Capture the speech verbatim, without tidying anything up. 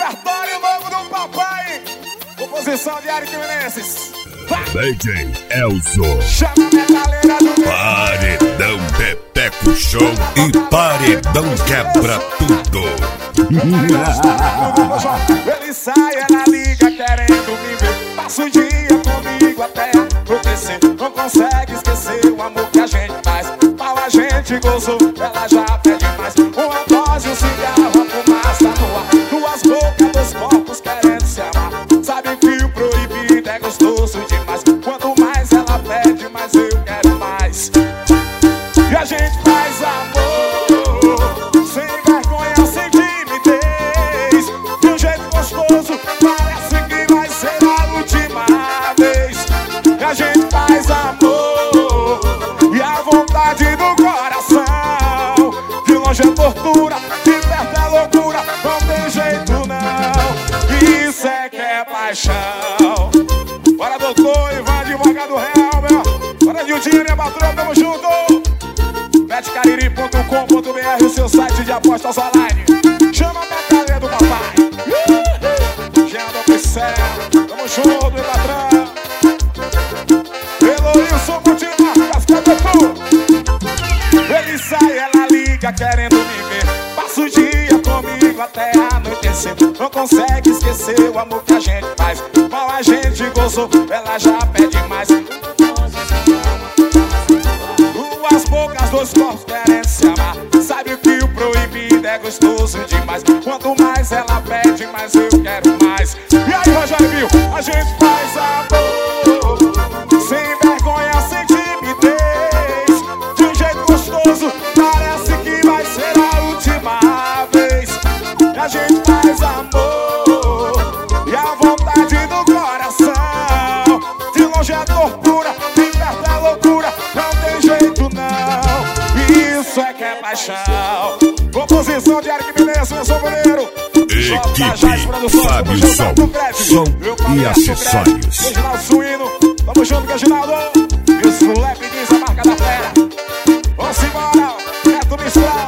repertório novo do papai. Composição de Eric Menezes. D J Elzo. Chama a galera do Paredão Pepeco Show e Paredão Quebra Tudo. Ele sai, ela liga querendo me ver. Passa o dia comigo até anoitecer. Não consegue esquecer o amor que a gente faz. Mal a gente gozou, ela já pede mais. Uma dose, um cigarro, a fumaça no ar. Duas bocas, dois corpos querendo se amar. Sabe que o proibido é gostoso demais. Quanto mais ela pede, mais eu quero mais. E a gente faz amor sem vergonha, sem timidez. De um jeito gostoso, parece que vai ser a última vez. E a gente faz amor e a vontade do coração. De longe é tortura, de perto é loucura. Não tem jeito não, isso é que é paixão. Bora doutor Ivan devagar do real, meu. Bora Nildinho, minha patroa, tamo junto. bet cariri ponto com ponto b r, o seu site de apostas online. Chama a batalha do papai. Jean do Pincel, tamo junto, meu patrão. Eloílson Multimarcas, cadê tu? Ele sai, ela liga querendo me ver. Passa o dia comigo até anoitecer. Não consegue esquecer o amor que a gente faz. Mal a gente gozou, ela já pede mais. Duas bocas, dois corpos querendo se amar. Sabe que o proibido é gostoso demais. Quanto mais ela pede, mais eu quero mais. E aí, Rogério Bill, a gente faz amor sem vergonha, sem timidez. De um jeito gostoso, parece que vai ser a última vez. E a gente faz amor e a vontade do coração. De longe é tortura, de perto é loucura. Não tem jeito não, isso é que é paixão. Composição de Eric Menezes, meu sombreiro. Equipe Fábio Sol, som e acessórios. Reginaldo Suíno, tamo junto, Reginaldo. E os moleque diz a marca da fera. Vamos embora, Neto Mistral.